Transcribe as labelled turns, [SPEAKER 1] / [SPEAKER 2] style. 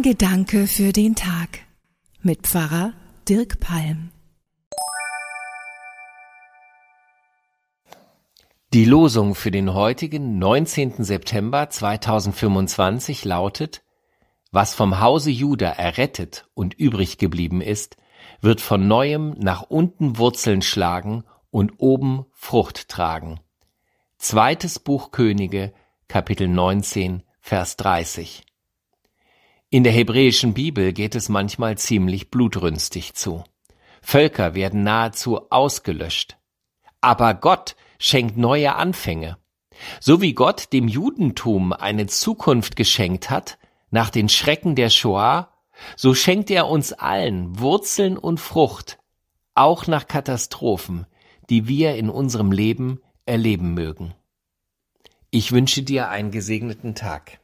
[SPEAKER 1] Ein Gedanke für den Tag mit Pfarrer Dirk Palm.
[SPEAKER 2] Die Losung für den heutigen 19. September 2025 lautet: Was vom Hause Juda errettet und übrig geblieben ist, wird von neuem nach unten Wurzeln schlagen und oben Frucht tragen. 2. Buch Könige, Kapitel 19, Vers 30. In der hebräischen Bibel geht es manchmal ziemlich blutrünstig zu. Völker werden nahezu ausgelöscht. Aber Gott schenkt neue Anfänge. So wie Gott dem Judentum eine Zukunft geschenkt hat, nach den Schrecken der Shoah, so schenkt er uns allen Wurzeln und Frucht, auch nach Katastrophen, die wir in unserem Leben erleben mögen. Ich wünsche dir einen gesegneten Tag.